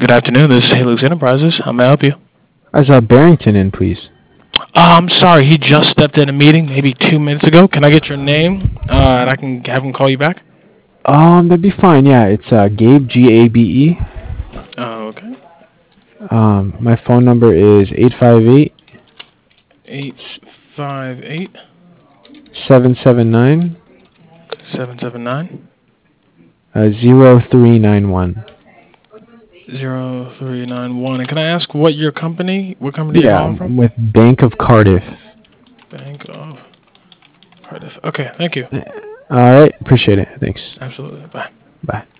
Good afternoon. This is Halux Enterprises. How may I help you? As Barrington in, please. I'm sorry. He just stepped in a meeting maybe 2 minutes ago. Can I get your name and I can have him call you back? That'd be fine. Yeah, it's Gabe, Gabe. Okay. My phone number is 858 858 779 779 0391. 0391. And can I ask what company you're Yeah, calling from? I'm with Bank of Cardiff. Bank of Cardiff. Okay, thank you. All right, appreciate it. Thanks. Absolutely. Bye. Bye.